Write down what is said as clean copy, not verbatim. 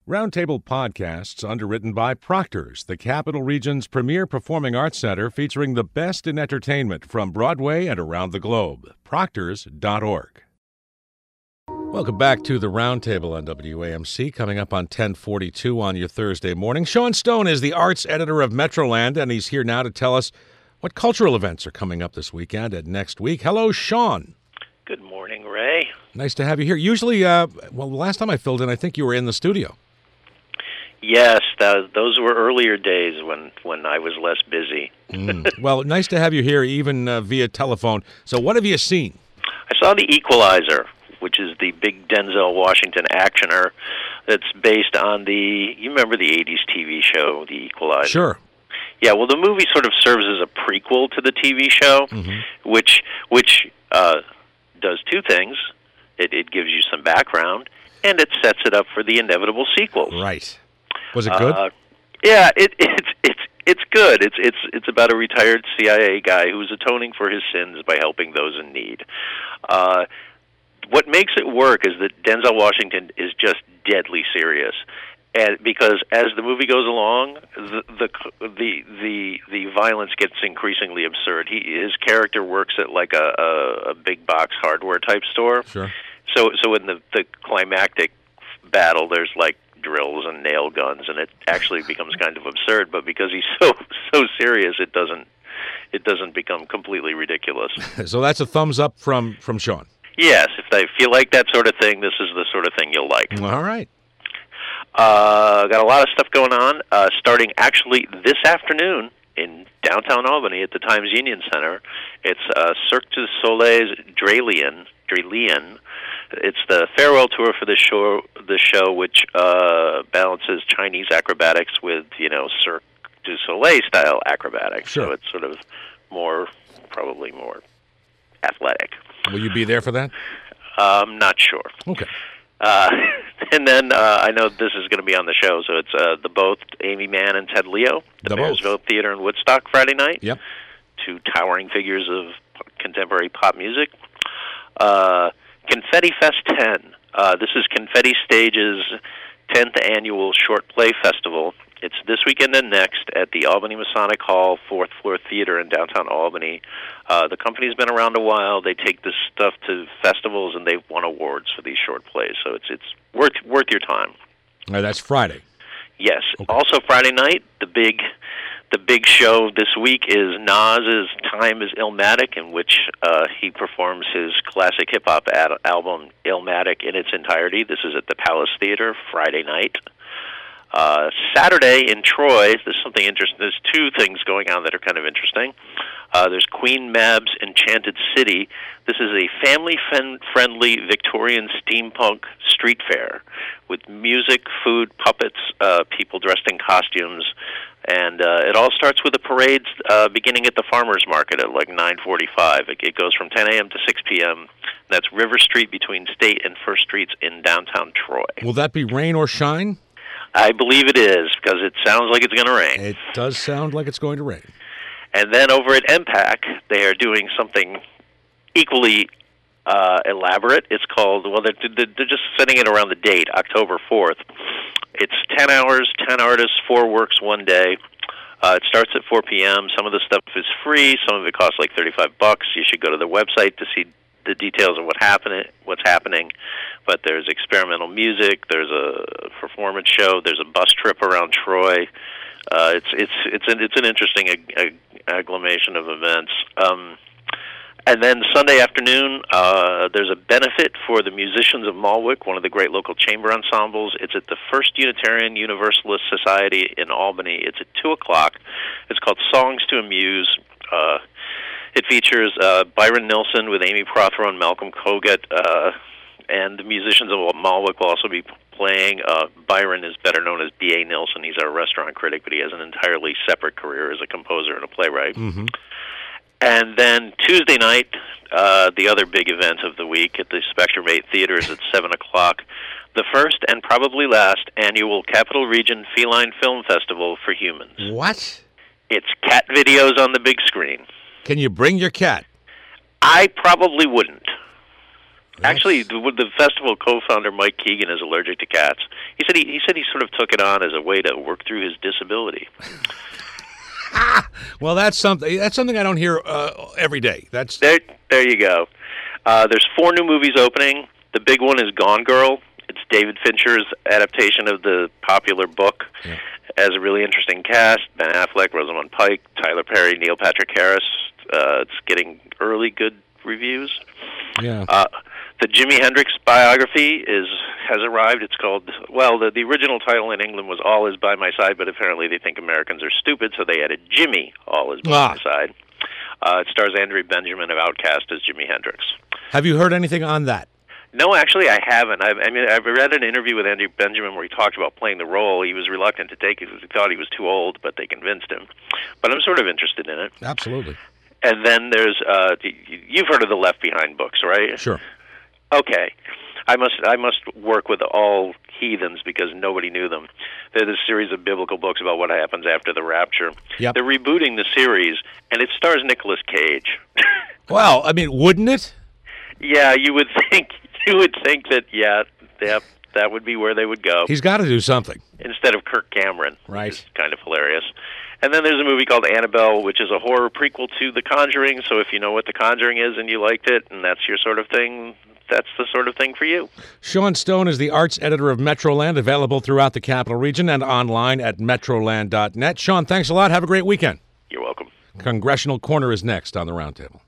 Roundtable Podcasts, underwritten by Proctor's, the Capital Region's premier performing arts center featuring the best in entertainment from Broadway and around the globe. Proctors.org. Welcome back to the Roundtable on WAMC, coming up on 10:42 on your Thursday morning. Sean Stone is the arts editor of Metroland, and he's here now to tell us what cultural events are coming up this weekend and next week. Hello, Sean. Good morning, Ray. Nice to have you here. Usually, the last time I filled in, I think you were in the studio. Yes, those were earlier days when I was less busy. Well, nice to have you here, even via telephone. So what have you seen? I saw The Equalizer, which is the big Denzel Washington actioner that's based on you remember the 80s TV show, The Equalizer? Sure. Yeah, well, the movie sort of serves as a prequel to the TV show, which does two things. It gives you some background, and it sets it up for the inevitable sequels. Right. Was it good? Yeah, it's good. It's about a retired CIA guy who's atoning for his sins by helping those in need. What makes it work is that Denzel Washington is just deadly serious, and because as the movie goes along, the violence gets increasingly absurd. His character works at like a big box hardware type store. Sure. So in the climactic battle, there's like drills and nail guns, and it actually becomes kind of absurd. But because he's so serious, it doesn't become completely ridiculous. So that's a thumbs up from Sean. Yes, if you like that sort of thing, this is the sort of thing you'll like. All right. Got a lot of stuff going on, starting actually this afternoon in downtown Albany at the Times Union Center. It's Cirque du Soleil's Dralian. It's the farewell tour for the show, which balances Chinese acrobatics with, Cirque du Soleil style acrobatics. Sure. So it's sort of probably more athletic. Will you be there for that? Not sure. Okay. And then I know this is going to be on the show, so it's the both Amy Mann and Ted Leo, the Bearsville Theater in Woodstock Friday night. Yep. Two towering figures of contemporary pop music. Confetti Fest 10. This is Confetti Stage's 10th annual short play festival. It's this weekend and next at the Albany Masonic Hall 4th Floor Theater in downtown Albany. The company's been around a while. They take this stuff to festivals, and they've won awards for these short plays. So it's worth your time. That's Friday. Yes. Okay. Also Friday night, the big show this week is Nas's Time is Illmatic, in which he performs his classic hip-hop album Illmatic in its entirety. This is at the Palace Theater Friday night. Saturday in Troy, there's something interesting. There's two things going on that are kind of interesting. There's Queen Mab's Enchanted City. This is a family-friendly Victorian steampunk street fair with music, food, puppets, people dressed in costumes, and it all starts with a parade beginning at the farmers market at like 9:45. It goes from 10 a.m. to 6 p.m. That's River Street between State and First Streets in downtown Troy. Will that be rain or shine? I believe it is, because it sounds like it's going to rain. It does sound like it's going to rain. And then over at MPAC, they are doing something equally elaborate. It's called, they're just setting it around the date, October 4th. It's 10 hours, 10 artists, 4 works, 1 day. It starts at 4 p.m. Some of the stuff is free. Some of it costs like $35. You should go to their website to see the details of what's happening. But there's experimental music, there's a performance show, there's a bus trip around Troy. It's an interesting agglomeration of events. And then Sunday afternoon, there's a benefit for the musicians of Malwick, one of the great local chamber ensembles. It's at the First Unitarian Universalist Society in Albany. It's at 2 o'clock. It's called Songs to Amuse. It features Byron Nilsson with Amy Prothero and Malcolm Kogut, and the musicians of Malwick will also be playing. Byron is better known as B.A. Nilsson. He's our restaurant critic, but he has an entirely separate career as a composer and a playwright. Mm-hmm. And then Tuesday night, the other big event of the week at the Spectrum 8 Theater is at 7 o'clock. The first and probably last annual Capital Region Feline Film Festival for Humans. What? It's cat videos on the big screen. Can you bring your cat? I probably wouldn't. Actually, the festival co-founder Mike Keegan is allergic to cats. He said he sort of took it on as a way to work through his disability. Well, that's something I don't hear every day. That's there you go. There's 4 new movies opening. The big one is Gone Girl. It's David Fincher's adaptation of the popular book. Yeah. Has a really interesting cast: Ben Affleck, Rosamund Pike, Tyler Perry, Neil Patrick Harris. It's getting early good reviews. Yeah. The Jimi Hendrix biography has arrived. It's called, the original title in England was All Is By My Side, but apparently they think Americans are stupid, so they added Jimmy, All Is By My Side. It stars Andrew Benjamin of Outkast as Jimi Hendrix. Have you heard anything on that? No, actually, I haven't. I've read an interview with Andrew Benjamin where he talked about playing the role. He was reluctant to take it because he thought he was too old, but they convinced him. But I'm sort of interested in it. Absolutely. And then there's you've heard of the Left Behind books, right? Sure. Okay. I must work with all heathens because nobody knew them. They're this series of biblical books about what happens after the rapture. Yep. They're rebooting the series, and it stars Nicolas Cage. Well, I mean, wouldn't it? Yeah, you would think that, that would be where they would go. He's got to do something. Instead of Kirk Cameron. Right. Which is kind of hilarious. And then there's a movie called Annabelle, which is a horror prequel to The Conjuring, so if you know what The Conjuring is and you liked it, and that's your sort of thing, that's the sort of thing for you. Sean Stone is the arts editor of Metroland, available throughout the Capital Region and online at metroland.net. Sean, thanks a lot. Have a great weekend. You're welcome. Congressional Corner is next on the Roundtable.